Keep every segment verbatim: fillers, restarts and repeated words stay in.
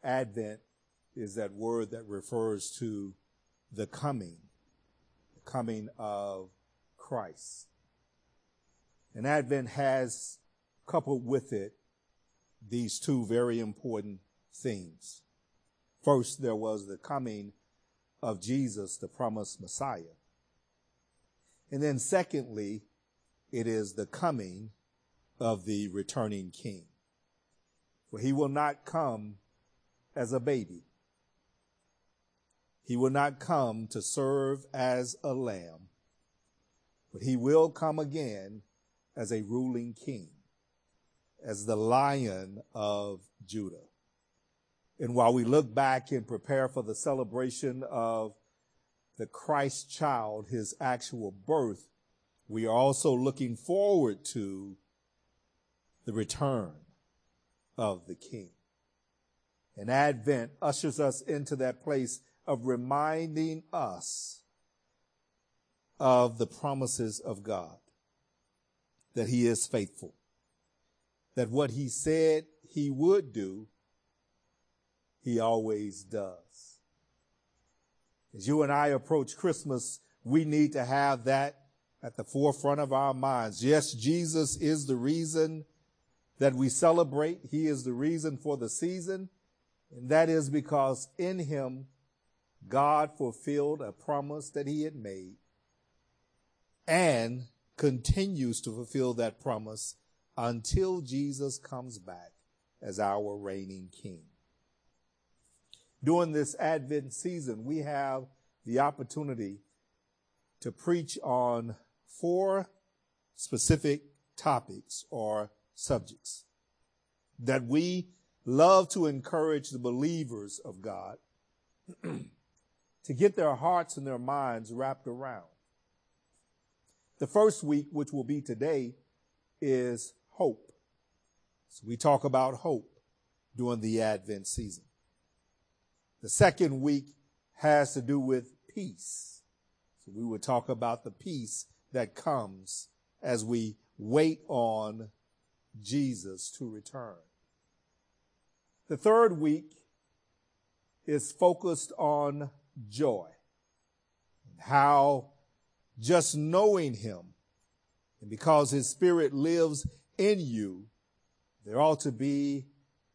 Advent is that word that refers to the coming, the coming of Christ. And Advent has coupled with it these two very important themes. First, there was the coming of Jesus, the promised Messiah. And then secondly, it is the coming of the returning King. For he will not come as a baby. He will not come to serve as a lamb, but he will come again as a ruling king, as the Lion of Judah. And while we look back and prepare for the celebration of the Christ child, his actual birth, we are also looking forward to the return of the King. And Advent ushers us into that place of reminding us of the promises of God, that he is faithful, that what he said he would do, he always does. As you and I approach Christmas, we need to have that at the forefront of our minds. Yes, Jesus is the reason that we celebrate. He is the reason for the season. And that is because in him, God fulfilled a promise that he had made and continues to fulfill that promise until Jesus comes back as our reigning king. During this Advent season, we have the opportunity to preach on four specific topics or subjects that we love to encourage the believers of God to get their hearts and their minds wrapped around. The first week, which will be today, is hope. So we talk about hope during the Advent season. The second week has to do with peace. So we will talk about the peace that comes as we wait on Jesus to return. The third week is focused on joy, how just knowing him, and because his spirit lives in you, there ought to be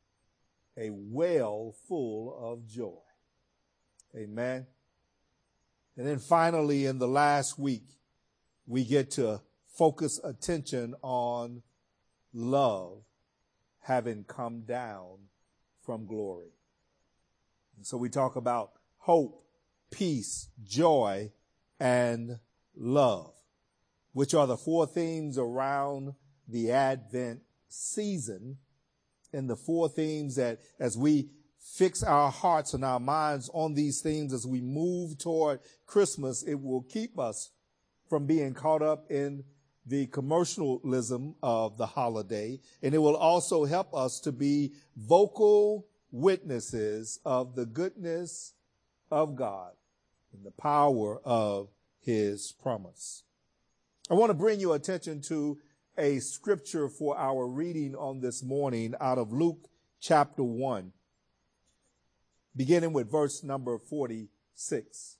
a well full of joy. Amen. And then finally, in the last week, we get to focus attention on love having come down from glory. And so we talk about hope, peace, joy, and love, which are the four themes around the Advent season, and the four themes that as we fix our hearts and our minds on these themes as we move toward Christmas, it will keep us from being caught up in the commercialism of the holiday, and it will also help us to be vocal witnesses of the goodness of God and the power of his promise. I want to bring your attention to a scripture for our reading on this morning out of Luke chapter one, beginning with verse number forty-six.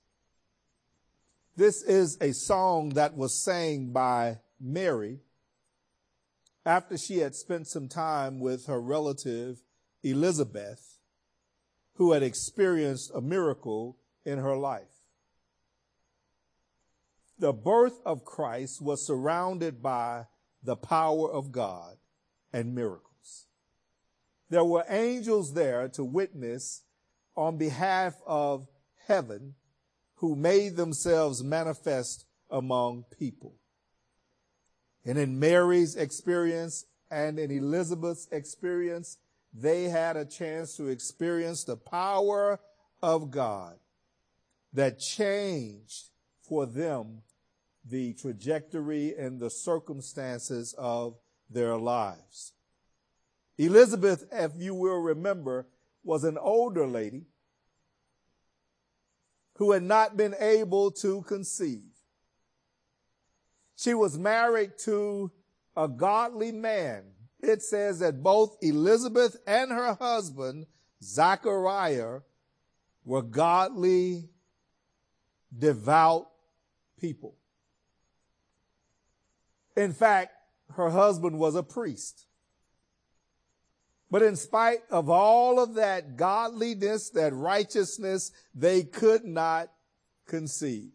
This is a song that was sang by Mary after she had spent some time with her relative Elizabeth, who had experienced a miracle in her life. The birth of Christ was surrounded by the power of God and miracles. There were angels there to witness on behalf of heaven, who made themselves manifest among people. And in Mary's experience and in Elizabeth's experience, they had a chance to experience the power of God that changed for them the trajectory and the circumstances of their lives. Elizabeth, if you will remember, was an older lady who had not been able to conceive. She was married to a godly man. It says that both Elizabeth and her husband Zachariah were godly, devout people. In fact, her husband was a priest. But in spite of all of that godliness, that righteousness, they could not conceive.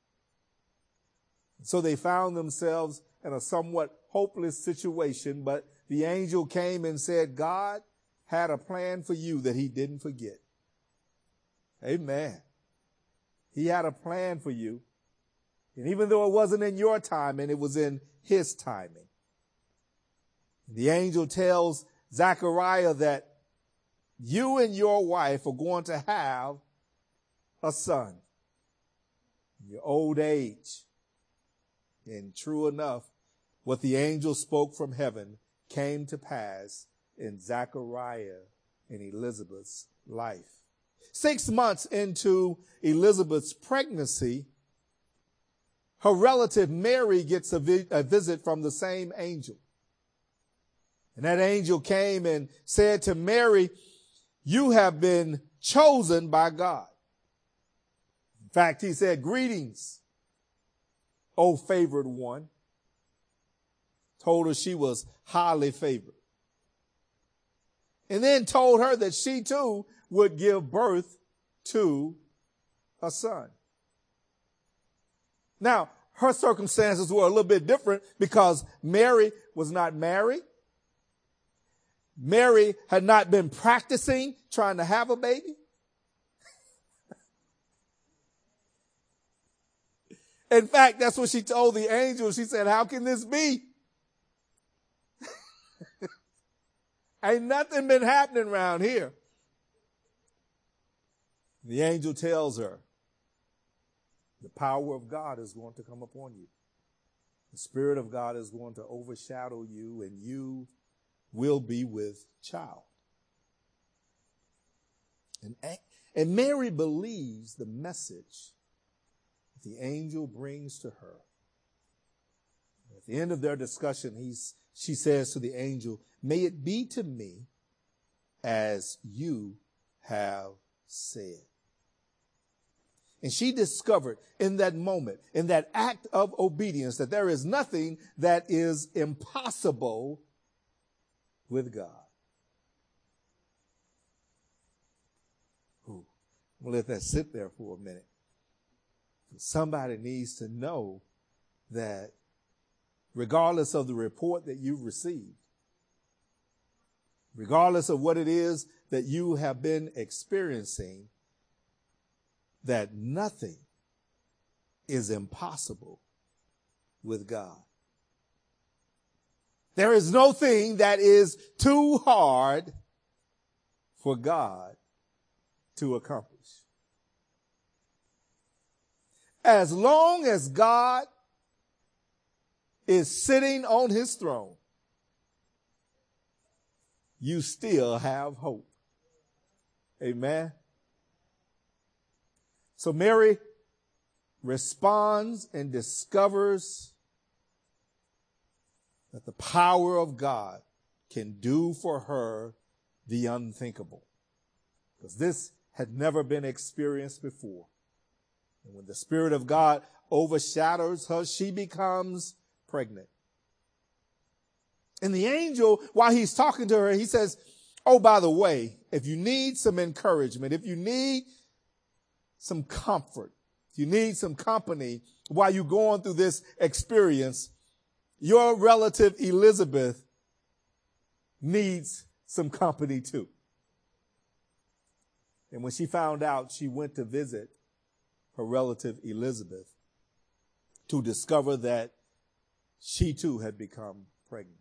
So they found themselves in a somewhat hopeless situation, but the angel came and said, God had a plan for you that he didn't forget. Amen. He had a plan for you. And even though it wasn't in your timing, it was in his timing. The angel tells Zechariah that you and your wife are going to have a son in your old age. And true enough, what the angel spoke from heaven came to pass in Zechariah and Elizabeth's life. Six months into Elizabeth's pregnancy, her relative Mary gets a, vi- a visit from the same angel. And that angel came and said to Mary, you have been chosen by God. In fact, he said, greetings, O favored one. Told her she was highly favored. And then told her that she too would give birth to a son. Now, her circumstances were a little bit different because Mary was not married. Mary had not been practicing trying to have a baby. In fact, that's what she told the angel. She said, how can this be? Ain't nothing been happening around here. The angel tells her, the power of God is going to come upon you. The Spirit of God is going to overshadow you, and you will be with child. And, and Mary believes the message that the angel brings to her. At the end of their discussion, he's, she says to the angel, may it be to me as you have said. And she discovered in that moment, in that act of obedience, that there is nothing that is impossible with God. Ooh, we'll let that sit there for a minute. Somebody needs to know that regardless of the report that you've received, regardless of what it is that you have been experiencing, that nothing is impossible with God. There is no thing that is too hard for God to accomplish. As long as God is sitting on his throne, you still have hope. Amen. So Mary responds and discovers that the power of God can do for her the unthinkable, because this had never been experienced before. And when the Spirit of God overshadows her, she becomes pregnant. And the angel, while he's talking to her, he says, oh, by the way, if you need some encouragement, if you need some comfort, if you need some company while you're going through this experience, your relative Elizabeth needs some company too. And when she found out, she went to visit her relative Elizabeth to discover that she too had become pregnant.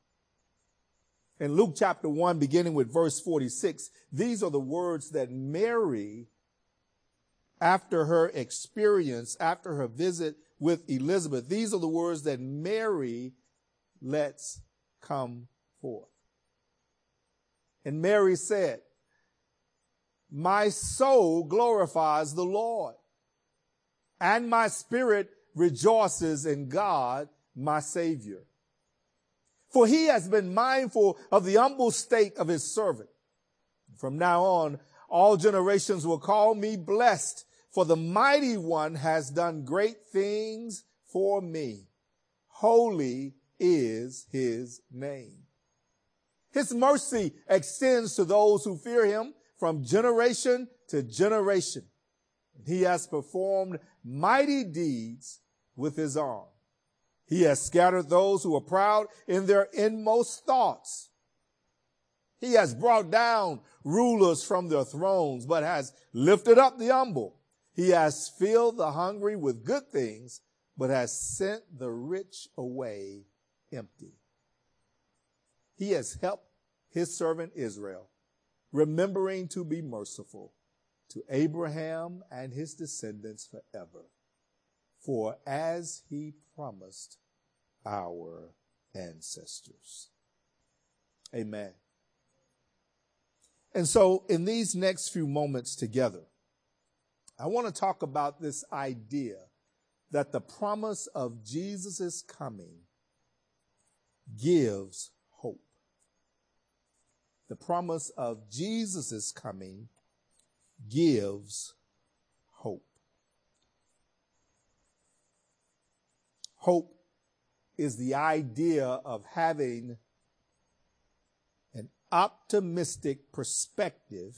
In Luke chapter one, beginning with verse forty-six, these are the words that Mary, after her experience, after her visit with Elizabeth, these are the words that Mary lets come forth. And Mary said, my soul glorifies the Lord, and my spirit rejoices in God, my Savior. For he has been mindful of the humble state of his servant. From now on, all generations will call me blessed, for the mighty one has done great things for me. Holy is his name. His mercy extends to those who fear him from generation to generation. He has performed mighty deeds with his arm. He has scattered those who are proud in their inmost thoughts. He has brought down rulers from their thrones, but has lifted up the humble. He has filled the hungry with good things, but has sent the rich away empty. He has helped his servant Israel, remembering to be merciful to Abraham and his descendants forever. For as he promised our ancestors. Amen. And so in these next few moments together, I want to talk about this idea that the promise of Jesus' coming gives hope. The promise of Jesus' coming gives hope. Hope is the idea of having an optimistic perspective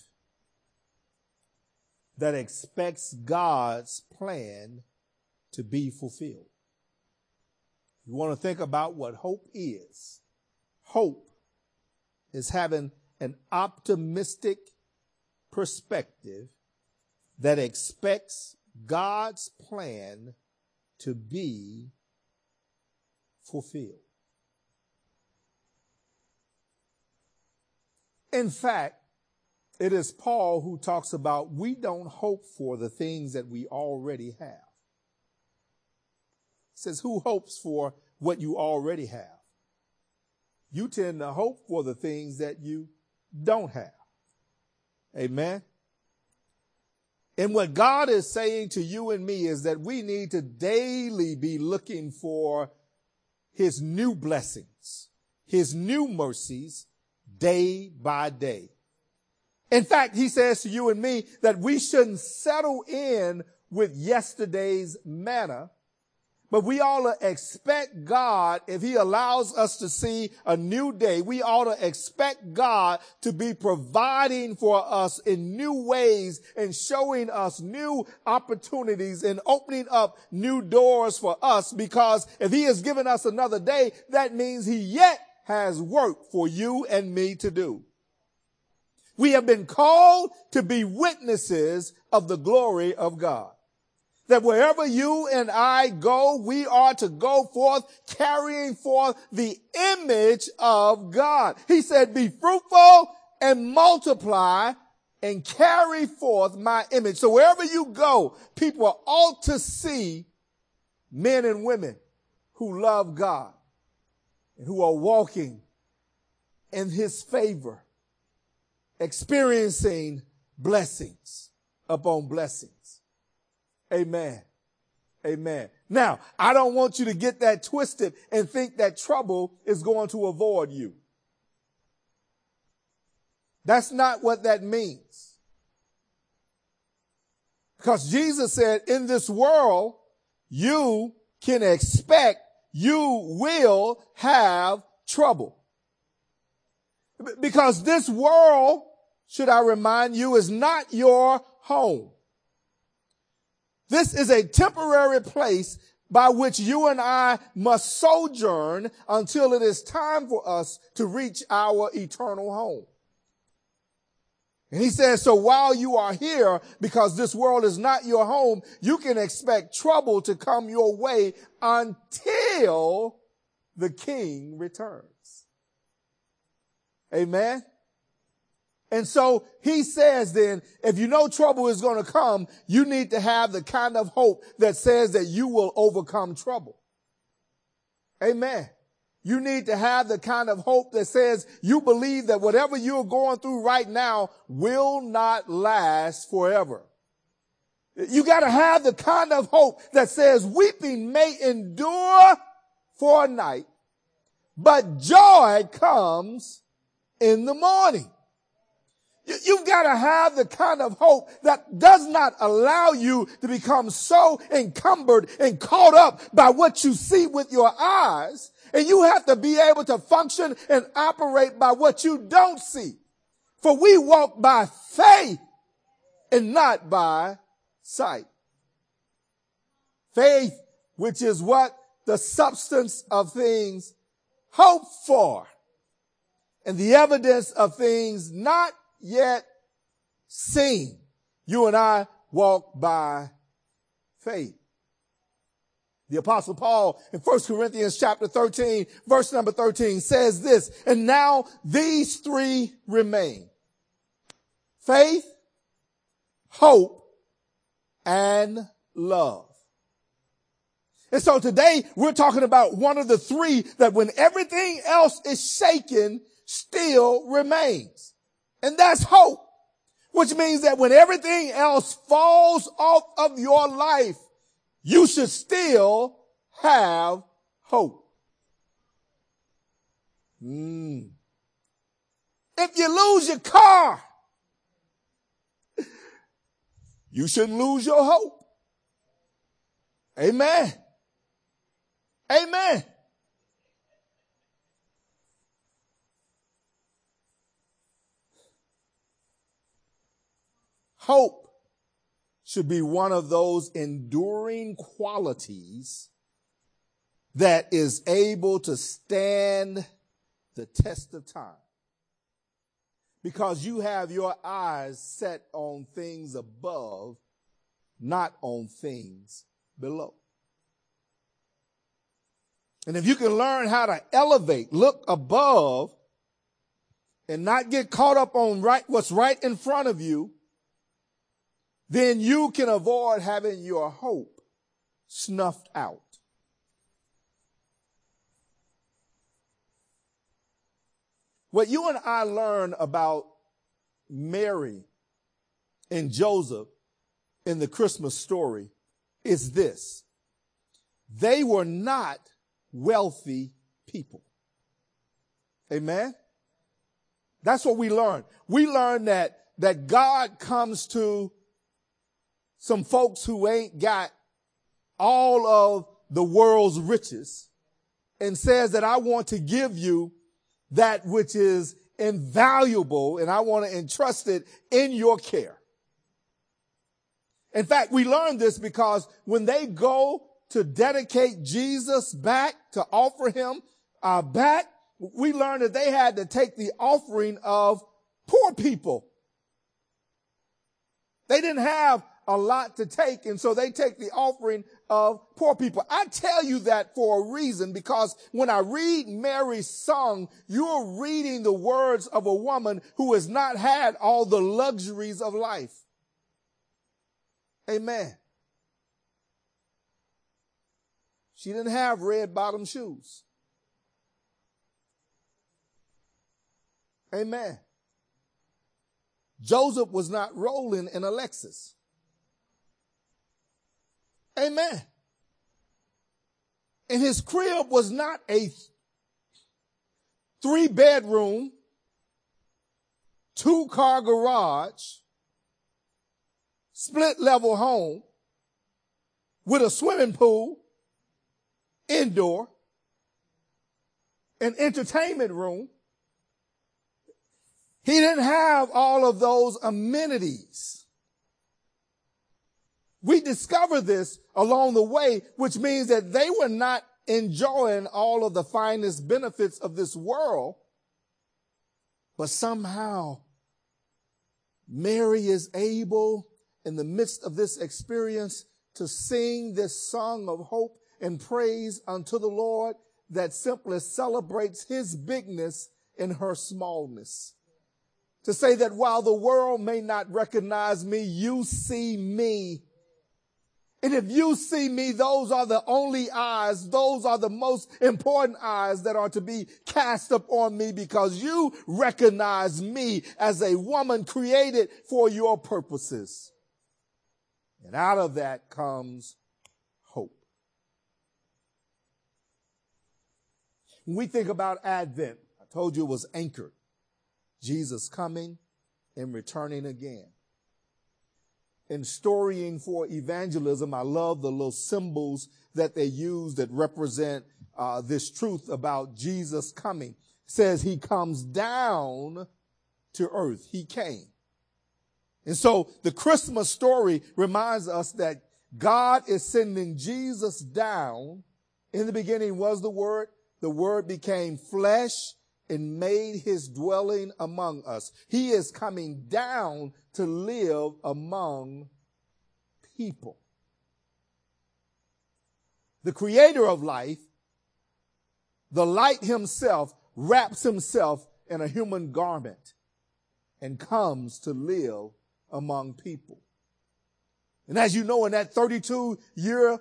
that expects God's plan to be fulfilled. You want to think about what hope is. Hope is having an optimistic perspective that expects God's plan to be fulfilled. In fact, it is Paul who talks about we don't hope for the things that we already have. He says, who hopes for what you already have? You tend to hope for the things that you don't have. Amen. And what God is saying to you and me is that we need to daily be looking for his new blessings, his new mercies, day by day. In fact, he says to you and me that we shouldn't settle in with yesterday's manna, but we ought to expect God, if he allows us to see a new day, we ought to expect God to be providing for us in new ways and showing us new opportunities and opening up new doors for us, because if he has given us another day, that means he yet has work for you and me to do. We have been called to be witnesses of the glory of God. That wherever you and I go, we are to go forth carrying forth the image of God. He said, be fruitful and multiply and carry forth my image. So wherever you go, people ought to see men and women who love God and who are walking in his favor, experiencing blessings upon blessings. Amen. Amen. Now, I don't want you to get that twisted and think that trouble is going to avoid you. That's not what that means. Because Jesus said, in this world, you can expect you will have trouble. Because this world, should I remind you, is not your home. This is a temporary place by which you and I must sojourn until it is time for us to reach our eternal home. And he says, so while you are here, because this world is not your home, you can expect trouble to come your way until the King returns. Amen. And so he says then, if you know trouble is going to come, you need to have the kind of hope that says that you will overcome trouble. Amen. You need to have the kind of hope that says you believe that whatever you're going through right now will not last forever. You got to have the kind of hope that says weeping may endure for a night, but joy comes in the morning. You, you've got to have the kind of hope that does not allow you to become so encumbered and caught up by what you see with your eyes. And you have to be able to function and operate by what you don't see. For we walk by faith and not by sight. Faith, which is what? The substance of things hoped for, and the evidence of things not yet seen. You and I walk by faith. The Apostle Paul in First Corinthians chapter thirteen, verse number thirteen says this, and now these three remain: faith, hope, and love. And so today we're talking about one of the three that when everything else is shaken, still remains. And that's hope, which means that when everything else falls off of your life, you should still have hope. Mm. If you lose your car, you shouldn't lose your hope. Amen. Amen. Hope should be one of those enduring qualities that is able to stand the test of time. Because you have your eyes set on things above, not on things below. And if you can learn how to elevate, look above, and not get caught up on right, what's right in front of you, then you can avoid having your hope snuffed out. What you and I learn about Mary and Joseph in the Christmas story is this: they were not wealthy people. Amen? That's what we learn. We learn that, that God comes to some folks who ain't got all of the world's riches and says that I want to give you that which is invaluable and I want to entrust it in your care. In fact, we learn this because when they go to dedicate Jesus back, to offer him uh, back, we learned that they had to take the offering of poor people. They didn't have a lot to take, and so they take the offering of poor people. I tell you that for a reason, because when I read Mary's song, you're reading the words of a woman who has not had all the luxuries of life. Amen. She didn't have red bottom shoes. Amen. Joseph was not rolling in a Lexus. Amen. And his crib was not a three bedroom, two car garage, split level home with a swimming pool, indoor, an entertainment room. He didn't have all of those amenities. We discover this along the way, which means that they were not enjoying all of the finest benefits of this world, but somehow Mary is able, in the midst of this experience, to sing this song of hope and praise unto the Lord that simply celebrates his bigness in her smallness. To say that while the world may not recognize me, you see me. And if you see me, those are the only eyes, those are the most important eyes that are to be cast upon me, because you recognize me as a woman created for your purposes. And out of that comes hope. When we think about Advent, I told you it was anchored. Jesus coming and returning again. In storying for evangelism, I love the little symbols that they use that represent uh, this truth about Jesus coming. It says he comes down to earth. He came. And so the Christmas story reminds us that God is sending Jesus down. In the beginning was the Word. The Word became flesh and made his dwelling among us. He is coming down to live among people. The creator of life, the light himself, wraps himself in a human garment and comes to live among people. And as you know, in that thirty-two year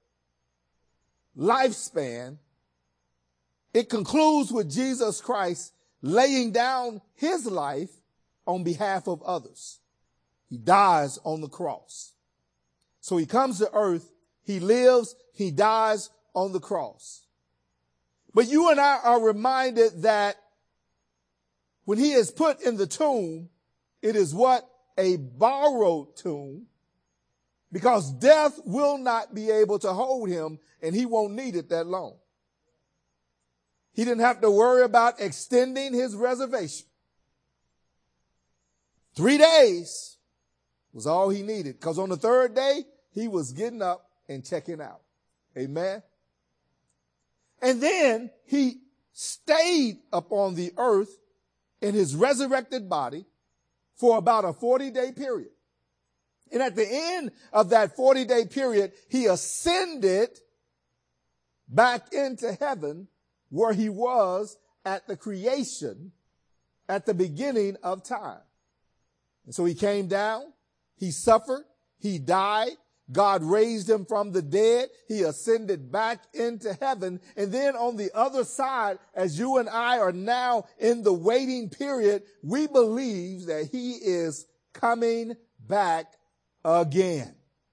lifespan, it concludes with Jesus Christ laying down his life on behalf of others. He dies on the cross. So he comes to earth, he lives, he dies on the cross. But you and I are reminded that when he is put in the tomb, it is what? A borrowed tomb, because death will not be able to hold him and he won't need it that long. He didn't have to worry about extending his reservation. Three days was all he needed, because on the third day, he was getting up and checking out. Amen. And then he stayed upon the earth in his resurrected body for about a forty day period. And at the end of that forty day period, he ascended back into heaven where he was at the creation at the beginning of time. And so he came down, he suffered, he died, God raised him from the dead, he ascended back into heaven, and then on the other side, as you and I are now in the waiting period, we believe that he is coming back again.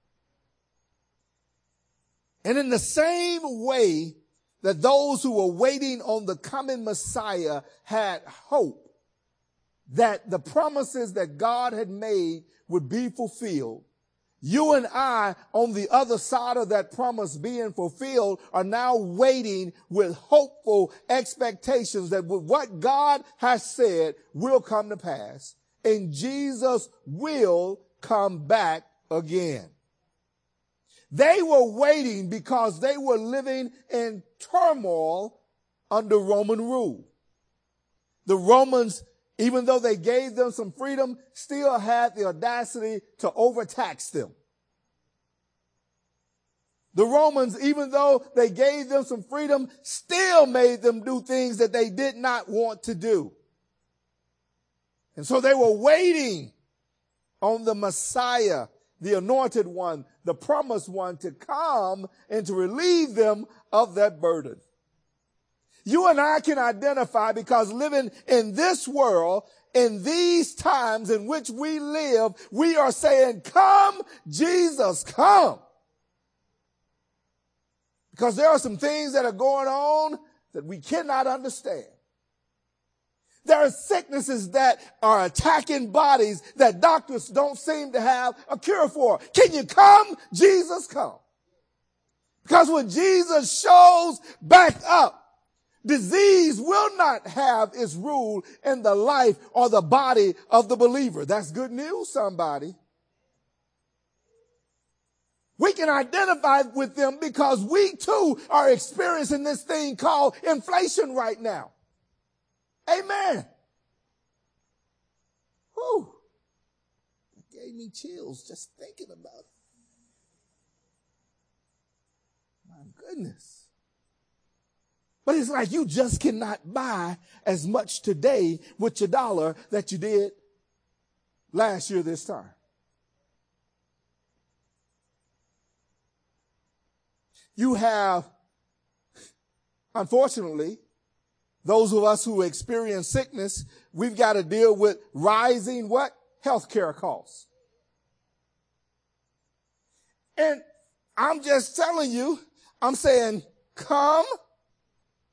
And in the same way that those who were waiting on the coming Messiah had hope that the promises that God had made would be fulfilled, you and I, on the other side of that promise being fulfilled, are now waiting with hopeful expectations that what God has said will come to pass, and Jesus will come back again. They were waiting because they were living in turmoil under Roman rule. The Romans, even though they gave them some freedom, still had the audacity to overtax them. The Romans, even though they gave them some freedom, still made them do things that they did not want to do. And so they were waiting on the Messiah, the anointed one, the promised one, to come and to relieve them of that burden. You and I can identify, because living in this world, in these times in which we live, we are saying, come, Jesus, come. Because there are some things that are going on that we cannot understand. There are sicknesses that are attacking bodies that doctors don't seem to have a cure for. Can you come? Jesus, come. Because when Jesus shows back up, disease will not have its rule in the life or the body of the believer. That's good news, somebody. We can identify with them because we too are experiencing this thing called inflation right now. Amen. Whew. It gave me chills just thinking about it. My goodness. But it's like you just cannot buy as much today with your dollar that you did last year this time. You have, unfortunately, those of us who experience sickness, we've got to deal with rising what? Healthcare costs. And I'm just telling you, I'm saying, come,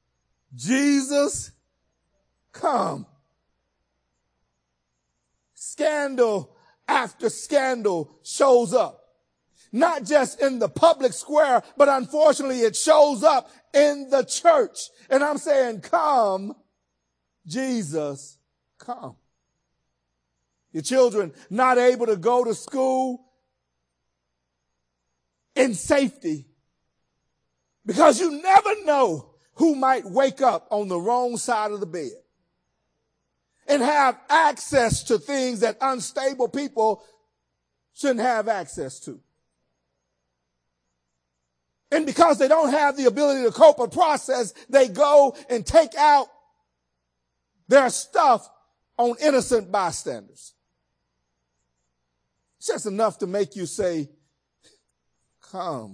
Jesus, come. scandal after scandal shows up. Not just in the public square, but unfortunately it shows up in the church. And I'm saying, come, Jesus, come. Your children not able to go to school in safety because you never know who might wake up on the wrong side of the bed and have access to things that unstable people shouldn't have access to. And because they don't have the ability to cope or process, they go and take out their stuff on innocent bystanders. It's just enough to make you say, come,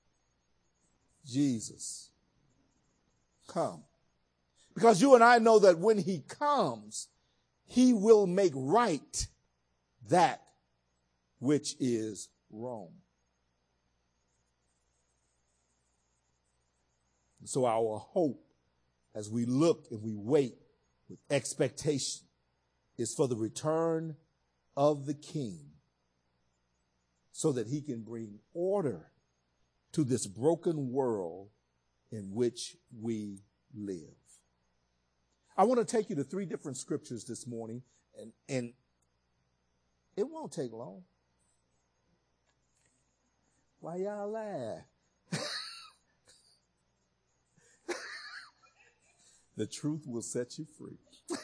Jesus, come. Because you and I know that when he comes, he will make right that which is wrong. So our hope as we look and we wait with expectation is for the return of the King so that he can bring order to this broken world in which we live. I want to take you to three different scriptures this morning, and, and it won't take long. Why y'all laugh? The truth will set you free.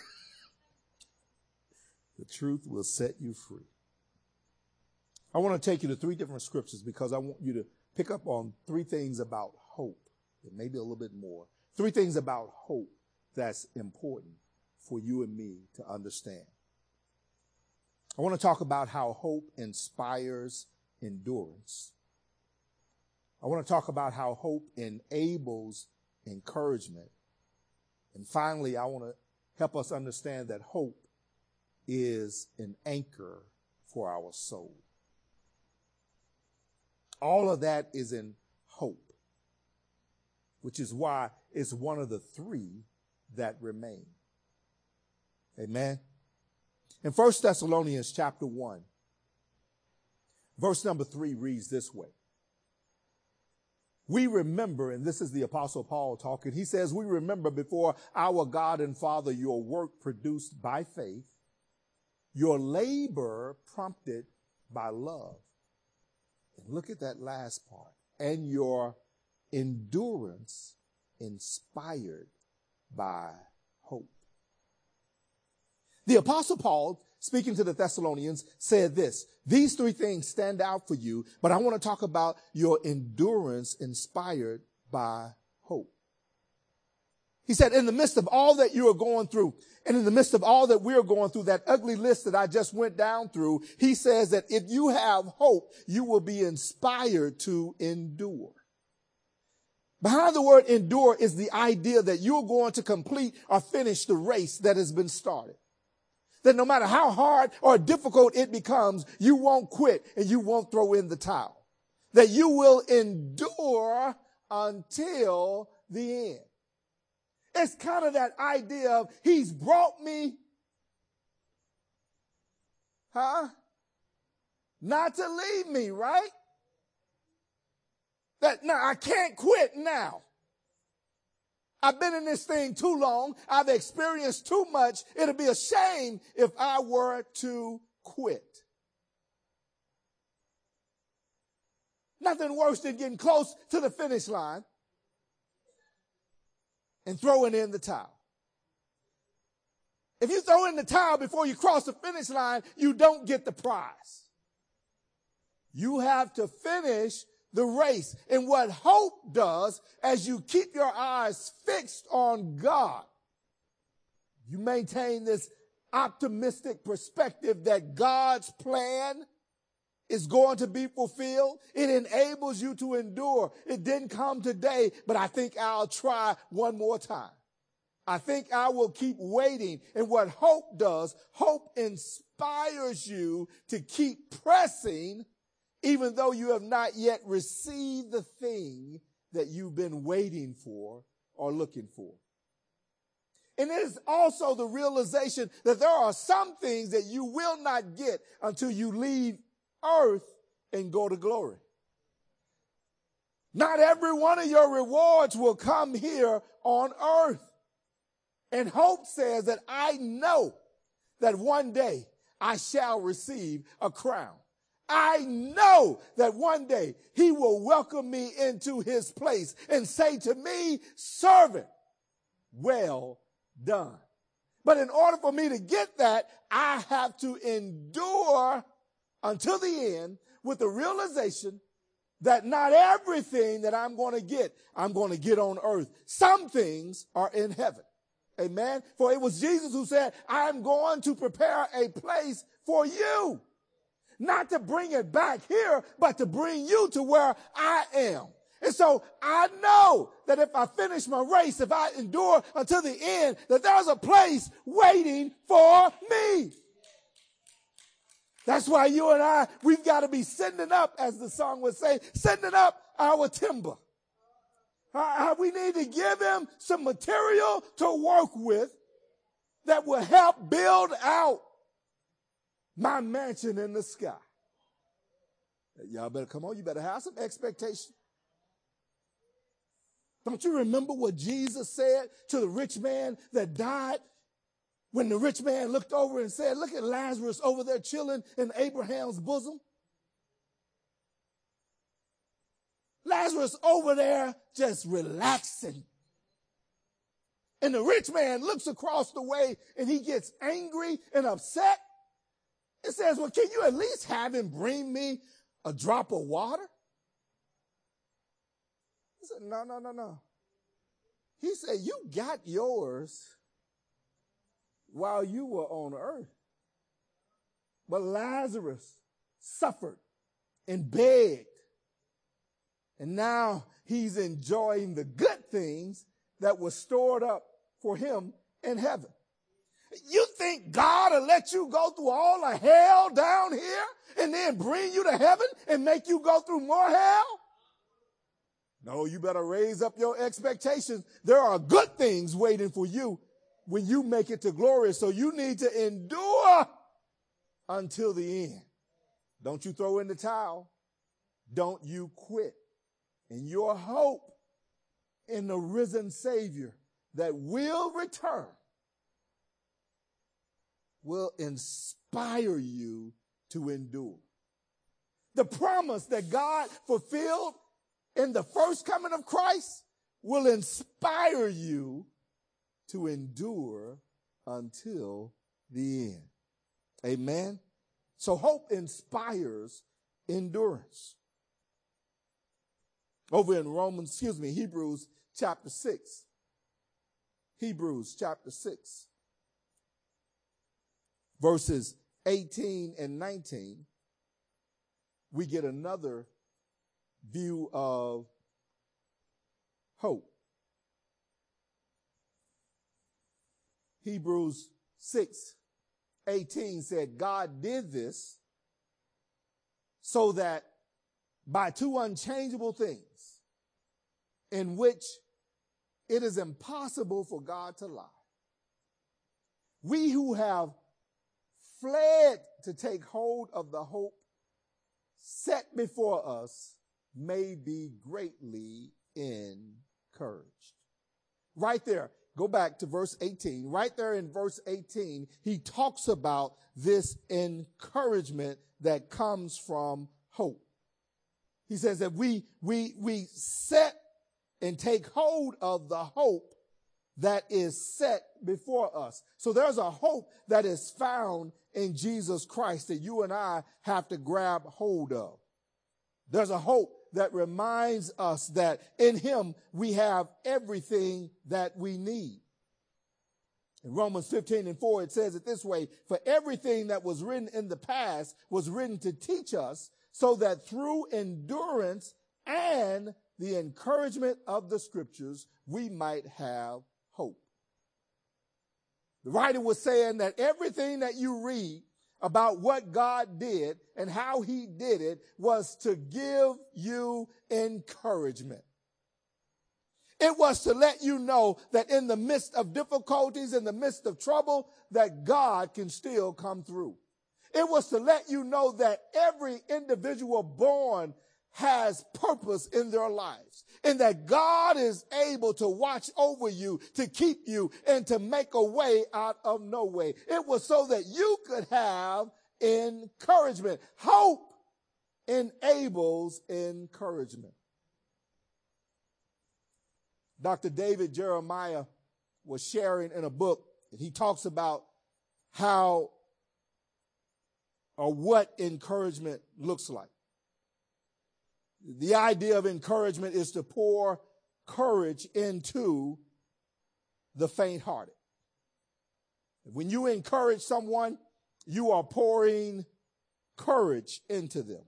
The truth will set you free. I want to take you to three different scriptures because I want you to pick up on three things about hope, and maybe a little bit more. Three things about hope that's important for you and me to understand. I want to talk about how hope inspires endurance. I want to talk about how hope enables encouragement. And finally, I want to help us understand that hope is an anchor for our soul. All of that is in hope, which is why it's one of the three that remain. Amen. In First Thessalonians chapter one, verse number three reads this way. We remember, and this is the Apostle Paul talking, he says, we remember before our God and Father your work produced by faith, your labor prompted by love. And look at that last part. And your endurance inspired by hope. The Apostle Paul, speaking to the Thessalonians, said this: these three things stand out for you, but I want to talk about your endurance inspired by hope. He said, in the midst of all that you are going through, and in the midst of all that we're going through, that ugly list that I just went down through, he says that if you have hope, you will be inspired to endure. Behind the word endure is the idea that you're going to complete or finish the race that has been started. That no matter how hard or difficult it becomes, you won't quit and you won't throw in the towel. That you will endure until the end. It's kind of that idea of he's brought me, huh? Not to leave me, right? That now I can't quit now. I've been in this thing too long. I've experienced too much. It'd be a shame if I were to quit. Nothing worse than getting close to the finish line and throwing in the towel. If you throw in the towel before you cross the finish line, you don't get the prize. You have to finish the race. And what hope does, as you keep your eyes fixed on God, you maintain this optimistic perspective that God's plan is going to be fulfilled. It enables you to endure. It didn't come today, but I think I'll try one more time. I think I will keep waiting. And what hope does, hope inspires you to keep pressing even though you have not yet received the thing that you've been waiting for or looking for. And it is also the realization that there are some things that you will not get until you leave earth and go to glory. Not every one of your rewards will come here on earth. And hope says that I know that one day I shall receive a crown. I know that one day he will welcome me into his place and say to me, servant, well done. But in order for me to get that, I have to endure until the end with the realization that not everything that I'm going to get, I'm going to get on earth. Some things are in heaven. Amen. For it was Jesus who said, I'm going to prepare a place for you. Not to bring it back here, but to bring you to where I am. And so I know that if I finish my race, if I endure until the end, that there's a place waiting for me. That's why you and I, we've got to be sending up, as the song would say, sending up our timber. Uh, we need to give him some material to work with that will help build out my mansion in the sky. Y'all better come on. You better have some expectation. Don't you remember what Jesus said to the rich man that died? When the rich man looked over and said, look at Lazarus over there chilling in Abraham's bosom. Lazarus over there just relaxing. And the rich man looks across the way and he gets angry and upset. It says, well, can you at least have him bring me a drop of water? He said, no, no, no, no. He said, you got yours while you were on earth. But Lazarus suffered and begged. And now he's enjoying the good things that were stored up for him in heaven. You think God will let you go through all the hell down here and then bring you to heaven and make you go through more hell? No, you better raise up your expectations. There are good things waiting for you when you make it to glory. So you need to endure until the end. Don't you throw in the towel. Don't you quit. And your hope in the risen Savior that will return will inspire you to endure. The promise that God fulfilled in the first coming of Christ will inspire you to endure until the end. Amen. So hope inspires endurance. Over in Romans, excuse me, Hebrews chapter six. Hebrews chapter six. Verses eighteen and nineteen, we get another view of hope. Hebrews six eighteen said, God did this so that by two unchangeable things in which it is impossible for God to lie, we who have fled to take hold of the hope set before us may be greatly encouraged. Right there, go back to verse eighteen. Right there in verse eighteen, he talks about this encouragement that comes from hope. He says that we, we, we set and take hold of the hope that is set before us. So there's a hope that is found in Jesus Christ that you and I have to grab hold of. There's a hope that reminds us that in him we have everything that we need. In Romans fifteen and four, it says it this way, for everything that was written in the past was written to teach us, so that through endurance and the encouragement of the scriptures, we might have hope. The writer was saying that everything that you read about what God did and how he did it was to give you encouragement. It was to let you know that in the midst of difficulties, in the midst of trouble, that God can still come through. It was to let you know that every individual born has purpose in their lives, and that God is able to watch over you, to keep you, and to make a way out of no way. It was so that you could have encouragement. Hope enables encouragement. Doctor David Jeremiah was sharing in a book, and he talks about how or what encouragement looks like. The idea of encouragement is to pour courage into the faint-hearted. When you encourage someone, you are pouring courage into them.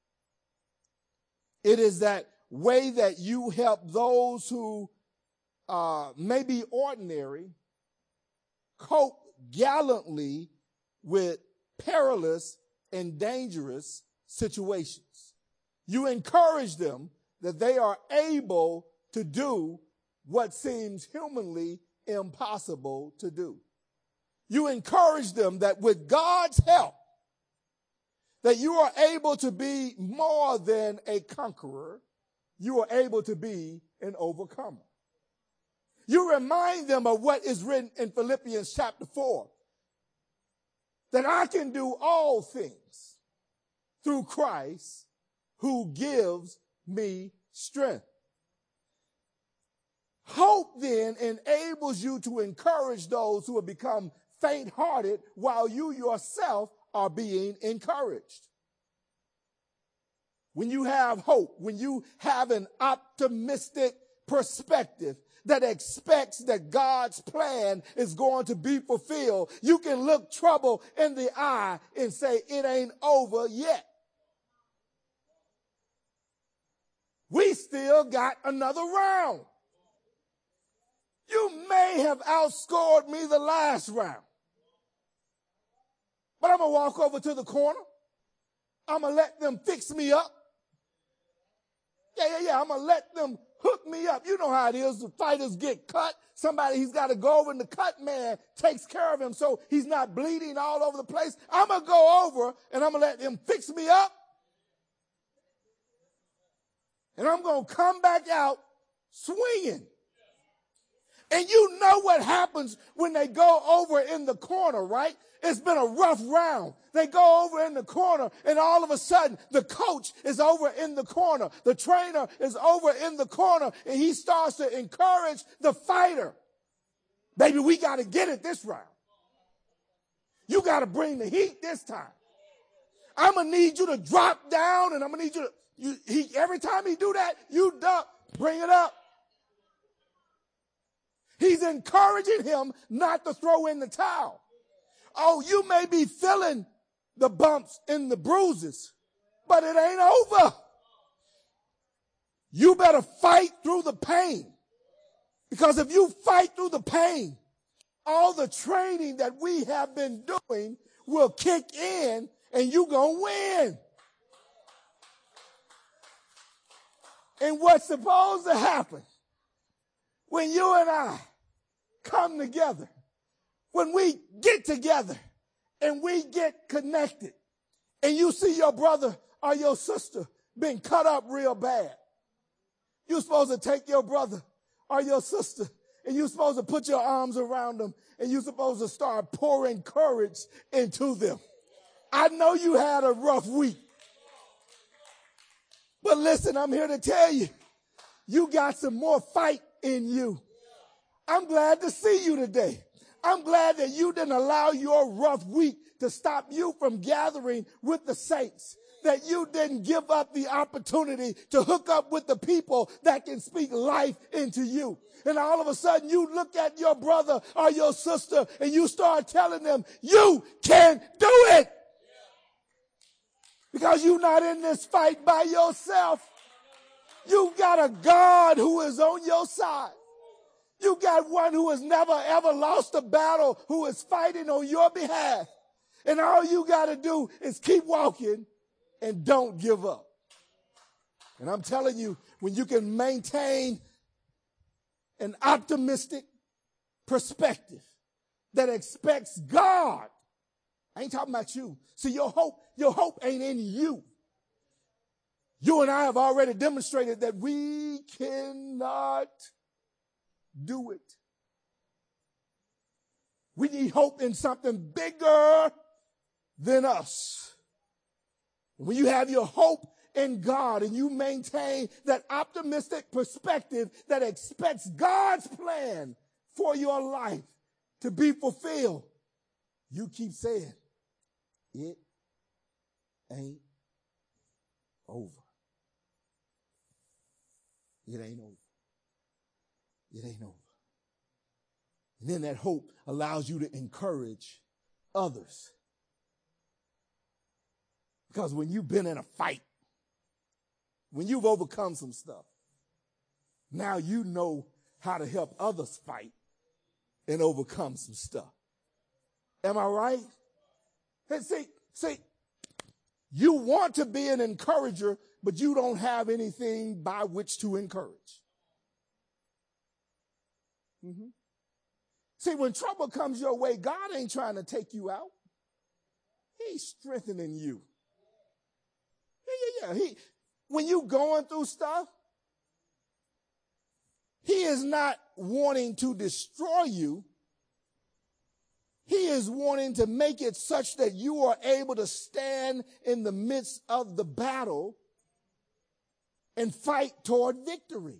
It is that way that you help those who uh, may be ordinary cope gallantly with perilous and dangerous situations. You encourage them that they are able to do what seems humanly impossible to do. You encourage them that with God's help, that you are able to be more than a conqueror. You are able to be an overcomer. You remind them of what is written in Philippians chapter four, that I can do all things through Christ who gives me strength. Hope then enables you to encourage those who have become faint-hearted while you yourself are being encouraged. When you have hope, when you have an optimistic perspective that expects that God's plan is going to be fulfilled, you can look trouble in the eye and say, it ain't over yet. We still got another round. You may have outscored me the last round, but I'm going to walk over to the corner. I'm going to let them fix me up. Yeah, yeah, yeah. I'm going to let them hook me up. You know how it is. The fighters get cut. Somebody, he's got to go over, and the cut man takes care of him so he's not bleeding all over the place. I'm going to go over, and I'm going to let them fix me up. And I'm going to come back out swinging. And you know what happens when they go over in the corner, right? It's been a rough round. They go over in the corner, and all of a sudden, the coach is over in the corner. The trainer is over in the corner, and he starts to encourage the fighter. Baby, we got to get it this round. You got to bring the heat this time. I'm going to need you to drop down, and I'm going to need you to, you, he, every time he do that, you duck, bring it up. He's encouraging him not to throw in the towel. Oh, you may be feeling the bumps and the bruises, but it ain't over. You better fight through the pain. Because if you fight through the pain, all the training that we have been doing will kick in, and you're going to win. And what's supposed to happen when you and I come together, when we get together and we get connected, and you see your brother or your sister being cut up real bad, you're supposed to take your brother or your sister and you're supposed to put your arms around them, and you're supposed to start pouring courage into them. I know you had a rough week, but listen, I'm here to tell you, you got some more fight in you. I'm glad to see you today. I'm glad that you didn't allow your rough week to stop you from gathering with the saints, that you didn't give up the opportunity to hook up with the people that can speak life into you. And all of a sudden you look at your brother or your sister and you start telling them, you can do it. Because you're not in this fight by yourself. You got a God who is on your side. You got one who has never ever lost a battle, who is fighting on your behalf. And all you got to do is keep walking and don't give up. And I'm telling you, when you can maintain an optimistic perspective that expects God. I ain't talking about you. See, your hope, your hope ain't in you. You and I have already demonstrated that we cannot do it. We need hope in something bigger than us. When you have your hope in God and you maintain that optimistic perspective that expects God's plan for your life to be fulfilled, you keep saying, it ain't over. It ain't over. It ain't over. And then that hope allows you to encourage others. Because when you've been in a fight, when you've overcome some stuff, now you know how to help others fight and overcome some stuff. Am I right? Hey, see, see, you want to be an encourager, but you don't have anything by which to encourage. Mm-hmm. See, when trouble comes your way, God ain't trying to take you out. He's strengthening you. Yeah, yeah, yeah. He, when you going through stuff, he is not wanting to destroy you. He is wanting to make it such that you are able to stand in the midst of the battle and fight toward victory.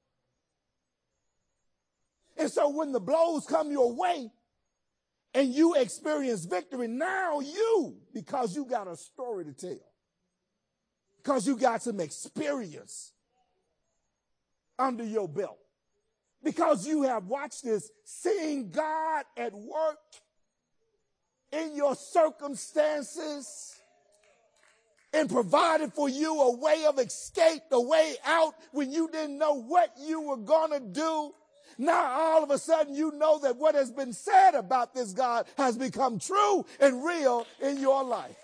And so when the blows come your way and you experience victory, now you, because you got a story to tell, because you got some experience under your belt, because you have watched this, seeing God at work in your circumstances and provided for you a way of escape, a way out when you didn't know what you were going to do. Now all of a sudden you know that what has been said about this God has become true and real in your life.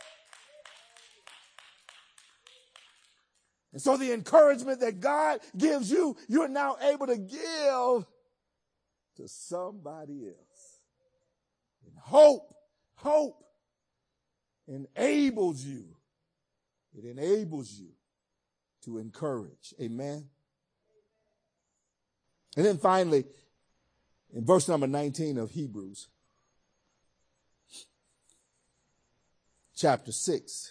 And so the encouragement that God gives you, you're now able to give to somebody else. And hope, hope enables you. It enables you to encourage. Amen. And then finally, in verse number nineteen of Hebrews, chapter six,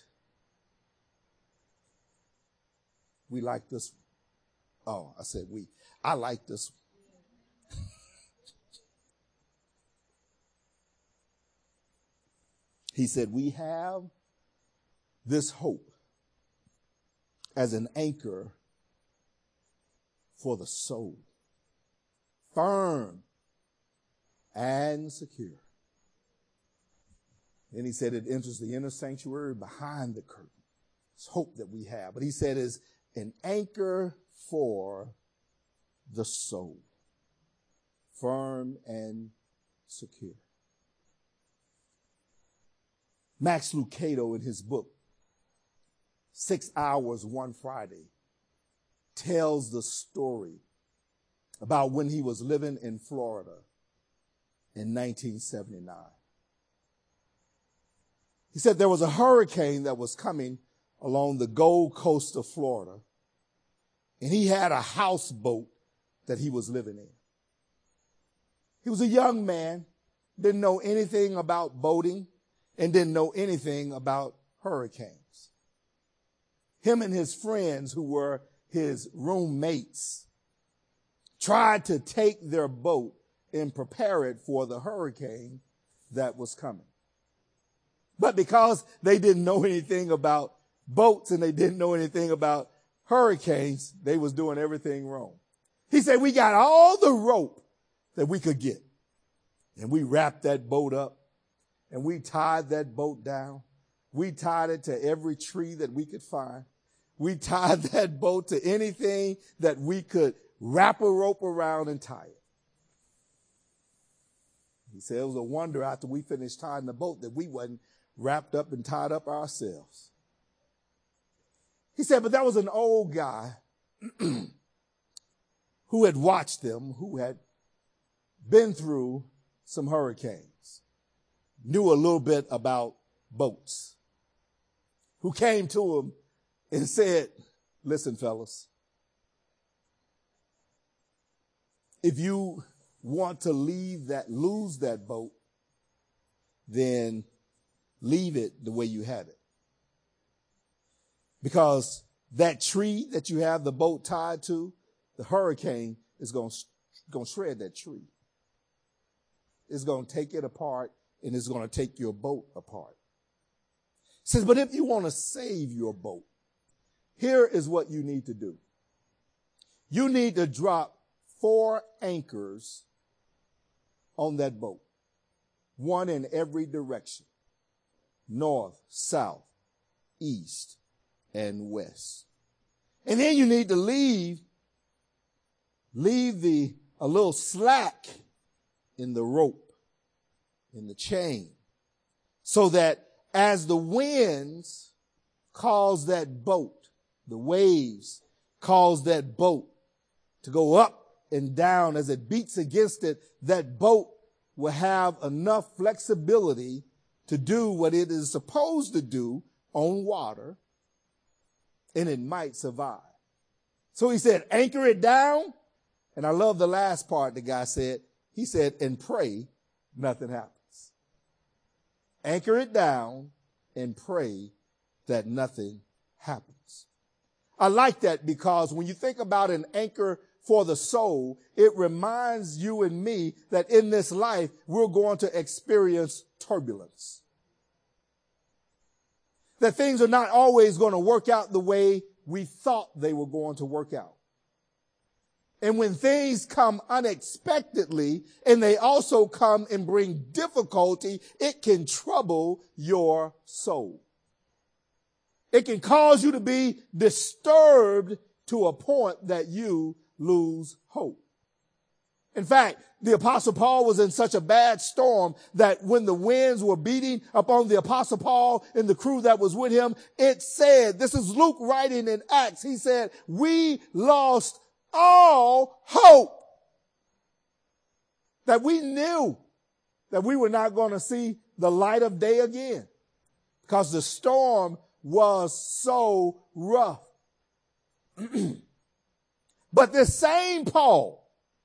we like this. Oh, I said we. I like this. He said, we have this hope as an anchor for the soul, firm and secure. And he said it enters the inner sanctuary behind the curtain. It's hope that we have. But he said is an anchor for the soul, firm and secure. Max Lucado, in his book, Six Hours One Friday, tells the story about when he was living in Florida in nineteen seventy-nine. He said there was a hurricane that was coming along the Gold Coast of Florida, and he had a houseboat that he was living in. He was a young man, didn't know anything about boating, and didn't know anything about hurricanes. Him and his friends, who were his roommates, tried to take their boat and prepare it for the hurricane that was coming. But because they didn't know anything about boats and they didn't know anything about hurricanes, they was doing everything wrong. He said, we got all the rope that we could get, and we wrapped that boat up, and we tied that boat down. We tied it to every tree that we could find. We tied that boat to anything that we could wrap a rope around and tie it. He said it was a wonder after we finished tying the boat that we wasn't wrapped up and tied up ourselves. He said, but that was an old guy who had watched them, who had been through some hurricanes, knew a little bit about boats, who came to him and said, listen, fellas, if you want to leave that, lose that boat, then leave it the way you have it. Because that tree that you have the boat tied to, the hurricane is going to, going to shred that tree. It's going to take it apart, and it's going to take your boat apart. It says, but if you want to save your boat, here is what you need to do. You need to drop four anchors on that boat, one in every direction, north, south, east, and west. And then you need to leave, leave the, a little slack in the rope, in the chain, so that as the winds cause that boat, the waves cause that boat to go up and down as it beats against it, that boat will have enough flexibility to do what it is supposed to do on water, and it might survive. So he said, anchor it down. And I love the last part the guy said. He said, and pray nothing happens. Anchor it down and pray that nothing happens. I like that because when you think about an anchor for the soul, it reminds you and me that in this life, we're going to experience turbulence. That things are not always going to work out the way we thought they were going to work out. And when things come unexpectedly and they also come and bring difficulty, it can trouble your soul. It can cause you to be disturbed to a point that you lose hope. In fact, the Apostle Paul was in such a bad storm that when the winds were beating upon the Apostle Paul and the crew that was with him, it said, this is Luke writing in Acts, he said, we lost all hope. That we knew that we were not going to see the light of day again because the storm was so rough. But this same Paul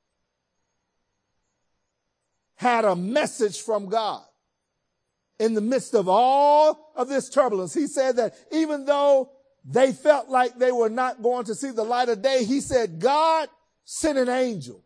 had a message from God in the midst of all of this turbulence. He said that even though they felt like they were not going to see the light of day, he said, God sent an angel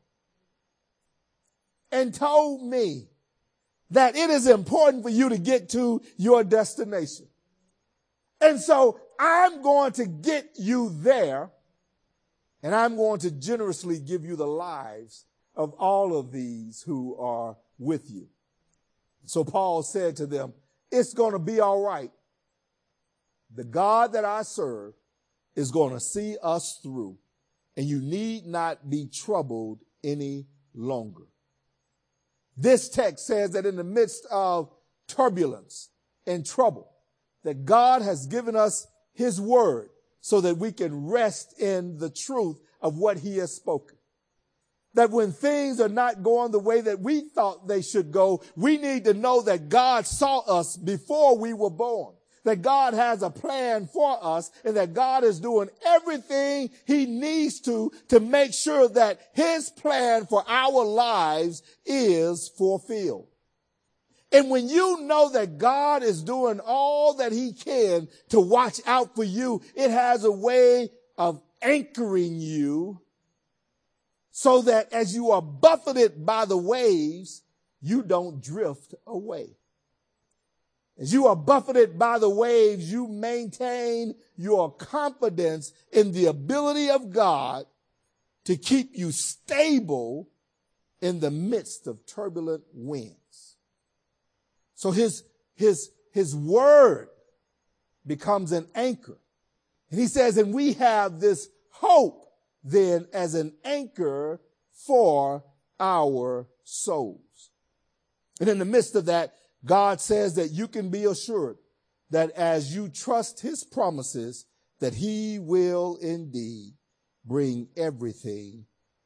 and told me that it is important for you to get to your destination. And so I'm going to get you there, and I'm going to generously give you the lives of all of these who are with you. So Paul said to them, it's going to be all right. The God that I serve is going to see us through, and you need not be troubled any longer. This text says that in the midst of turbulence and trouble, that God has given us his word so that we can rest in the truth of what he has spoken. That when things are not going the way that we thought they should go, we need to know that God saw us before we were born. That God has a plan for us and that God is doing everything he needs to to make sure that his plan for our lives is fulfilled. And when you know that God is doing all that he can to watch out for you, it has a way of anchoring you so that as you are buffeted by the waves, you don't drift away. As you are buffeted by the waves, you maintain your confidence in the ability of God to keep you stable in the midst of turbulent winds. So his, his, his word becomes an anchor. And he says, and we have this hope then as an anchor for our souls. And in the midst of that, God says that you can be assured that as you trust his promises, that he will indeed bring everything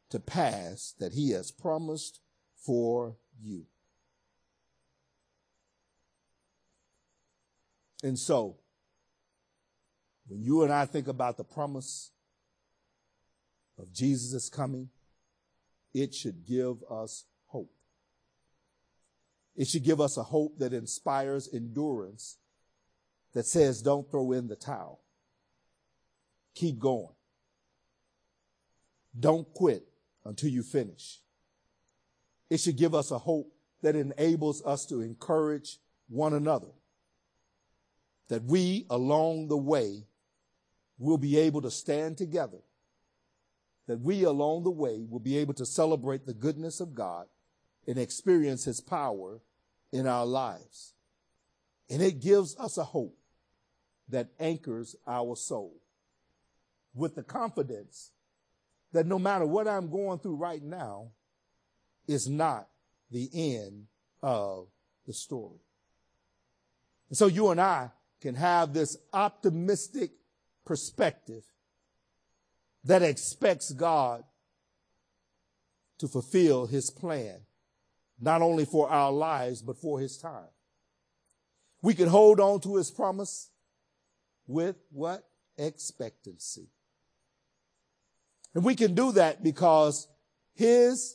to pass that he has promised for you. And so, when you and I think about the promise of Jesus' coming, it should give us hope. It should give us a hope that inspires endurance, that says, don't throw in the towel. Keep going. Don't quit until you finish. It should give us a hope that enables us to encourage one another, that we along the way will be able to stand together, that we along the way will be able to celebrate the goodness of God and experience his power in our lives. And it gives us a hope that anchors our soul with the confidence that no matter what I'm going through right now, is not the end of the story. And so you and I can have this optimistic perspective that expects God to fulfill his plan, not only for our lives, but for his time. We can hold on to his promise with what? Expectancy. And we can do that because his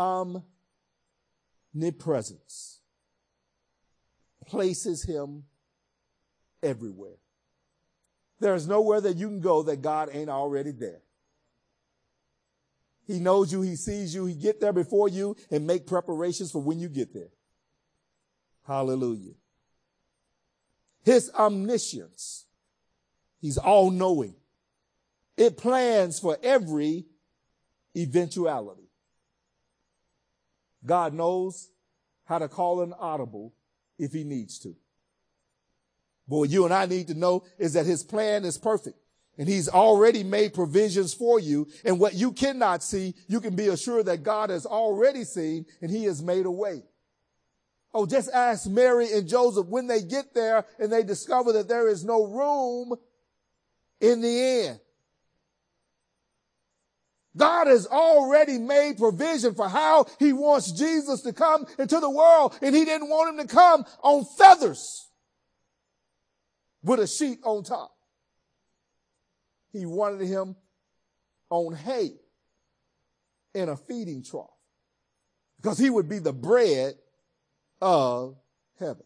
omnipresence places him everywhere. There is nowhere that you can go that God ain't already there. He knows you. He sees you. He get there before you and make preparations for when you get there. Hallelujah. His omniscience. He's all knowing. It plans for every eventuality. God knows how to call an audible if he needs to. But what you and I need to know is that his plan is perfect. And he's already made provisions for you. And what you cannot see, you can be assured that God has already seen and he has made a way. Oh, just ask Mary and Joseph when they get there and they discover that there is no room in the inn. God has already made provision for how he wants Jesus to come into the world. And he didn't want him to come on feathers with a sheet on top. He wanted him on hay in a feeding trough because he would be the bread of heaven.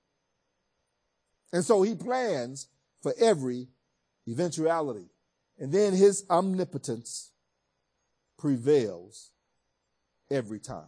And so he plans for every eventuality. And then his omnipotence prevails every time.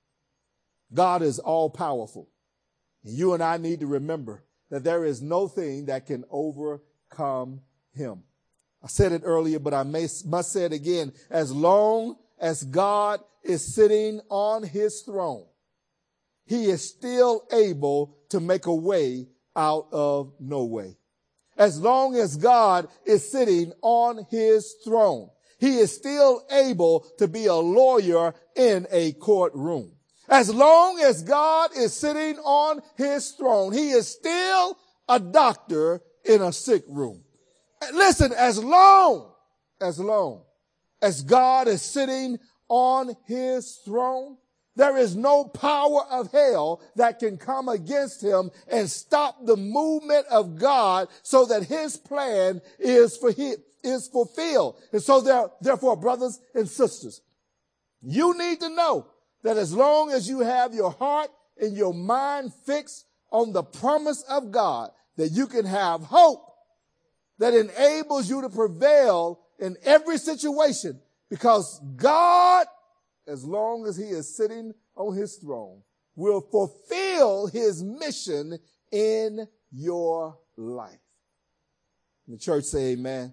God is all powerful. And you and I need to remember that there is no thing that can overcome him. I said it earlier, but I may, must say it again. As long as God is sitting on his throne, he is still able to make a way out of no way. As long as God is sitting on his throne, he is still able to be a lawyer in a courtroom. As long as God is sitting on his throne, he is still a doctor in a sick room. Listen, as long, as long as God is sitting on his throne, there is no power of hell that can come against him and stop the movement of God so that his plan is for him, is fulfilled. And so there, therefore, brothers and sisters, you need to know that as long as you have your heart and your mind fixed on the promise of God, that you can have hope that enables you to prevail in every situation, because God, as long as he is sitting on his throne, will fulfill his mission in your life. And the church say amen.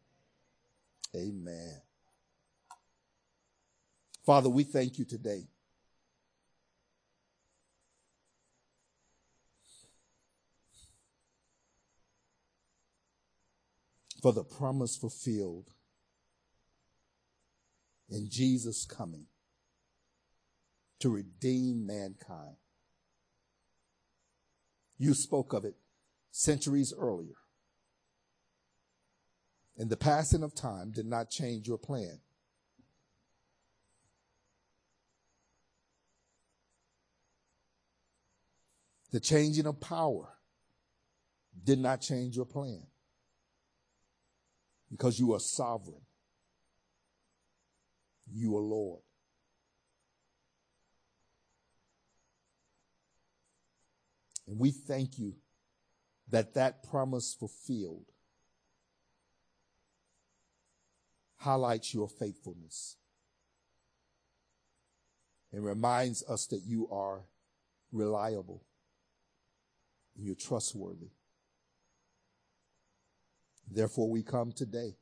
Amen. Father, we thank you today for the promise fulfilled in Jesus coming to redeem mankind. You spoke of it centuries earlier. And the passing of time did not change your plan. The changing of power did not change your plan because you are sovereign. You are Lord. And we thank you that that promise fulfilled highlights your faithfulness and reminds us that you are reliable and you're trustworthy. Therefore, we come today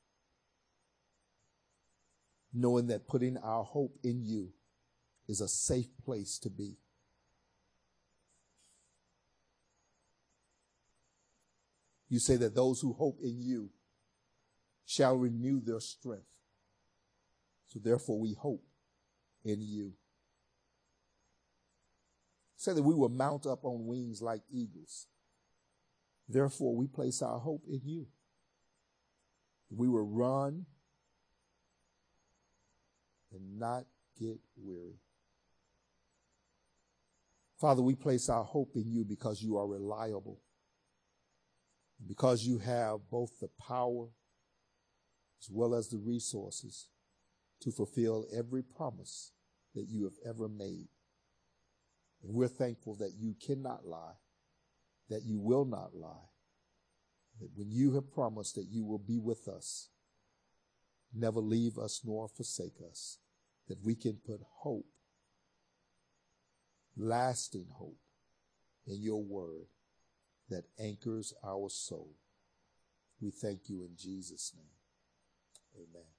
knowing that putting our hope in you is a safe place to be. You say that those who hope in you shall renew their strength. So therefore, we hope in you. Say that we will mount up on wings like eagles. Therefore, we place our hope in you. We will run and not get weary. Father, we place our hope in you because you are reliable, because you have both the power as well as the resources to fulfill every promise that you have ever made. And we're thankful that you cannot lie, that you will not lie, that when you have promised that you will be with us, never leave us nor forsake us, that we can put hope, lasting hope, in your word that anchors our soul. We thank you in Jesus' name. Amen.